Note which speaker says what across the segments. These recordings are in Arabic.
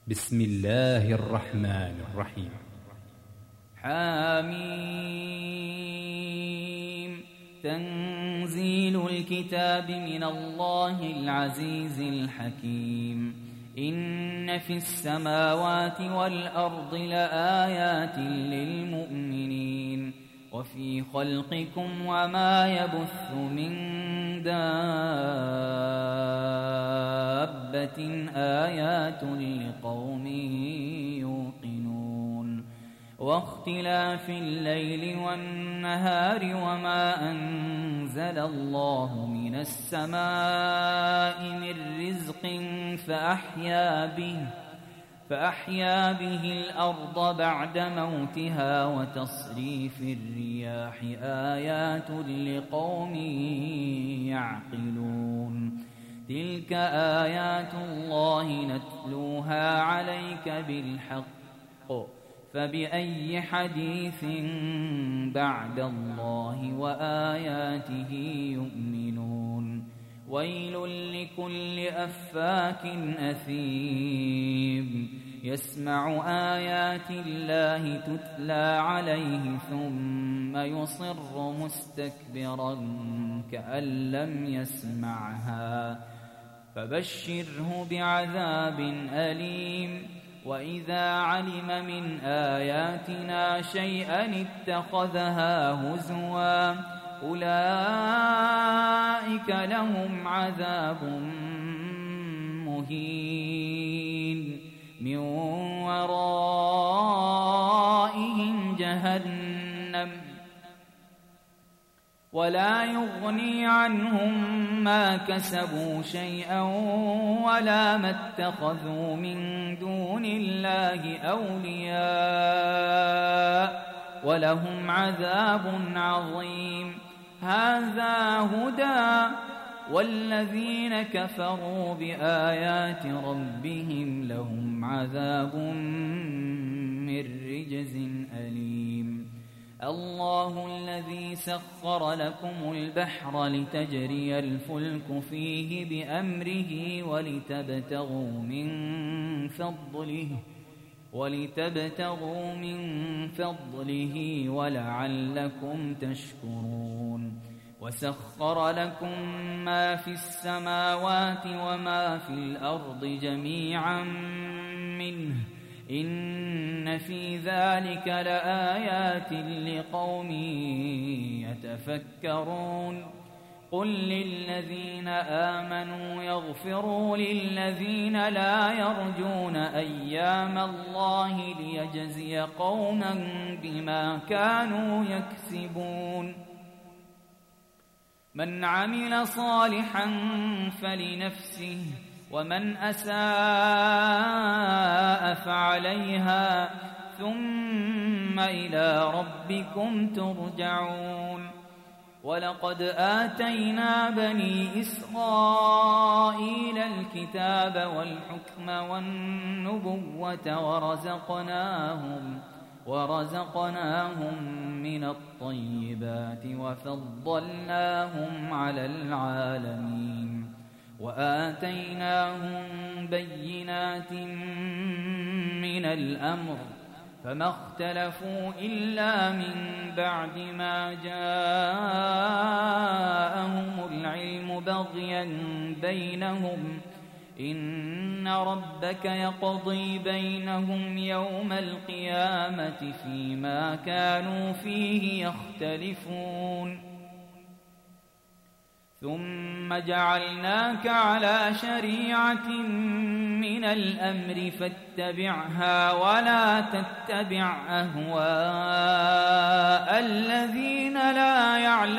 Speaker 1: بسم الله الرحمن الرحيم.
Speaker 2: حميم. تنزيل الكتاب من الله العزيز الحكيم. إن في السماوات والأرض لآيات للمؤمنين وفي خلقكم وما يبث من دابة آيات لقوم يوقنون واختلاف الليل والنهار وما أنزل الله من السماء من رزق فأحيا به الأرض بعد موتها وتصريف الرياح آيات لقوم يعقلون. تلك آيات الله نتلوها عليك بالحق فبأي حديث بعد الله وآياته يؤمنون. ويل لكل أفاك أثيم يسمع آيات الله تتلى عليه ثم يصر مستكبرا كأن لم يسمعها فبشره بعذاب أليم. وإذا علم من آياتنا شيئا اتخذها هزوا أولئك لهم عذاب مهين من ورائهم جهنم ولا يغني عنهم ما كسبوا شيئا ولا ما اتخذوا من دون الله أولياء ولهم عذاب عظيم. هذا هدى والذين كفروا بآيات ربهم لهم عذاب من رجز أليم. الله الذي سخر لكم البحر لتجري الفلك فيه بأمره ولتبتغوا من فضله ولعلكم تشكرون. وسخر لكم ما في السماوات وما في الأرض جميعا منه إن في ذلك لآيات لقوم يتفكرون. قل للذين آمنوا يغفروا للذين لا يرجون أيام الله ليجزي قوما بما كانوا يكسبون. من عمل صالحا فلنفسه ومن أساء فعليها ثم إلى ربكم ترجعون. ولقد آتينا بني إسرائيل الكتاب والحكم والنبوة ورزقناهم من الطيبات وفضلناهم على العالمين وآتيناهم بينات من الأمر فما اختلفوا إلا من بعد ما جاءهم العلم بغيا بينهم. إن ربك يقضي بينهم يوم القيامة فيما كانوا فيه يختلفون. ثم جعلناك على شريعة من الأمر فاتبعها ولا تتبع أهواء الذين لا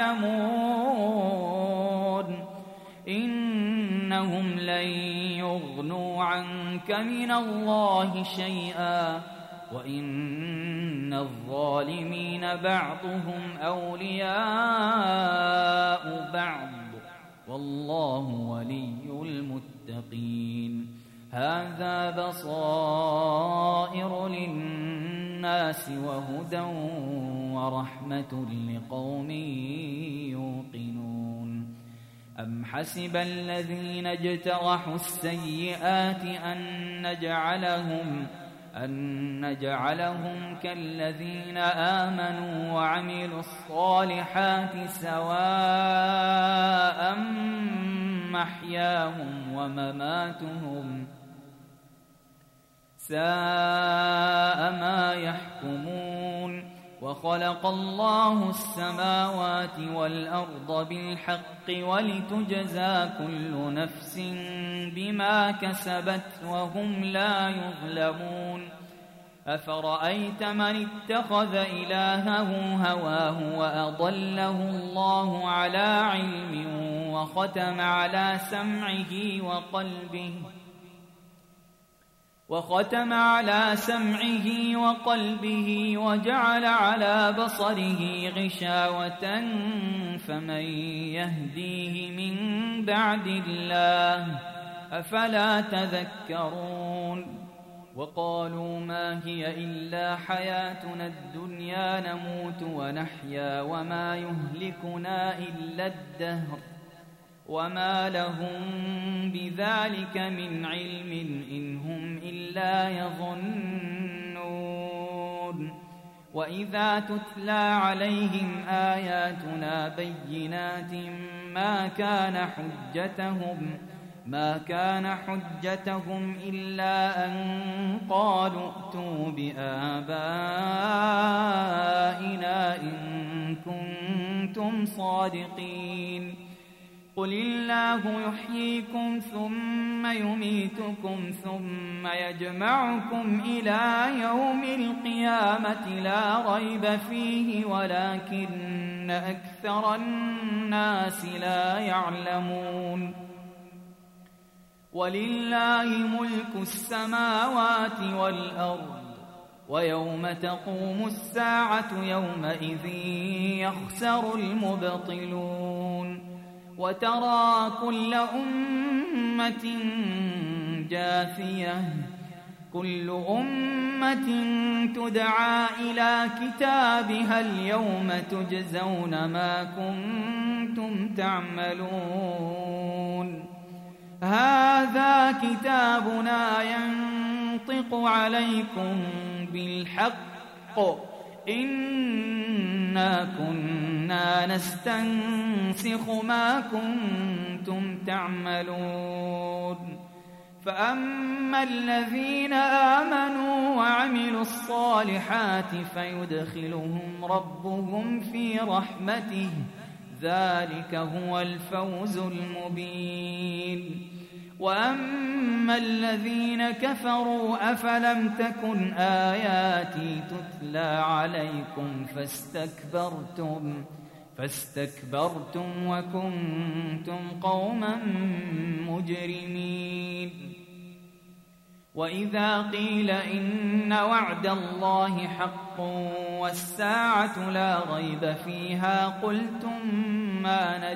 Speaker 2: يعلمون إنهم لن يغنوا عنك من الله شيئا وإن الظالمين بعضهم أولياء بعض والله ولي المتقين. هذا بصائر للناس وهدى ورحمة لقوم يوقنون. أم حسب الذين اجترحوا السيئات أن نجعلهم كالذين آمنوا وعملوا الصالحات سواء محياهم ومماتهم ساء ما يحكمون. وخلق الله السماوات والأرض بالحق ولتجزى كل نفس بما كسبت وهم لا يظلمون. أفرأيت من اتخذ إلهه هواه وأضله الله على علم وختم على سمعه وقلبه وجعل على بصره غشاوة فمن يهديه من بعد الله أفلا تذكرون. وقالوا ما هي إلا حياتنا الدنيا نموت ونحيا وما يهلكنا إلا الدهر وما لهم بذلك من علم إن هم إلا يظنون. وإذا تتلى عليهم آياتنا بينات ما كان حجتهم إلا أن قالوا ائتوا بآبائنا إن كنتم صادقين. قل الله يحييكم ثم يميتكم ثم يجمعكم إلى يوم القيامة لا ريب فيه ولكن أكثر الناس لا يعلمون. ولله ملك السماوات والأرض ويوم تقوم الساعة يومئذ يخسر المبطلون. وترى كل أمة جاثية كل أمة تدعى إلى كتابها اليوم تجزون ما كنتم تعملون. هذا كتابنا ينطق عليكم بالحق إنا كنا نستنسخ ما كنتم تعملون. فأما الذين آمنوا وعملوا الصالحات فيدخلهم ربهم في رحمته ذلك هو الفوز المبين. وأما الذين كفروا أفلم تكن آياتي تتلى عليكم فاستكبرتم وكنتم قوما مجرمين. وإذا قيل إن وعد الله حق والساعة لا ريب فيها قلتم ما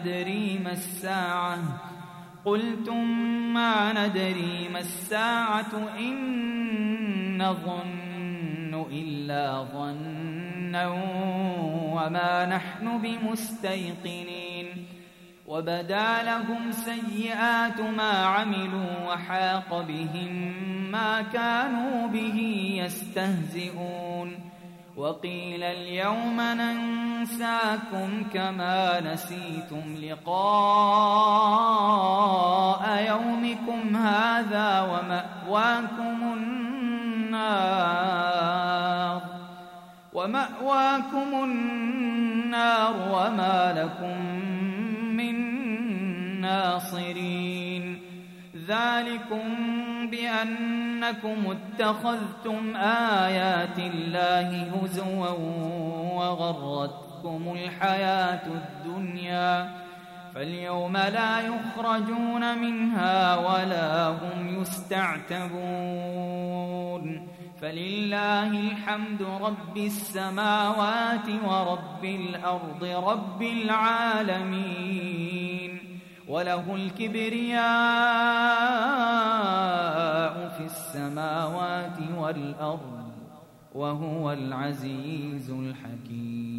Speaker 2: ندري ما الساعة إن نظن إلا ظنا وما نحن بمستيقنين. وبدا لهم سيئات ما عملوا وحاق بهم ما كانوا به يستهزئون. وقيل اليوم ننساكم كما نسيتم لقاء يومكم هذا ومأواكم النار وما لكم من ناصرين. ذلكم بأنكم اتخذتم آيات الله هزوا وغرتكم الحياة الدنيا فاليوم لا يخرجون منها ولا هم يستعتبون. فلله الحمد رب السماوات ورب الأرض رب العالمين. وله الكبرياء في السماوات والأرض وهو العزيز الحكيم.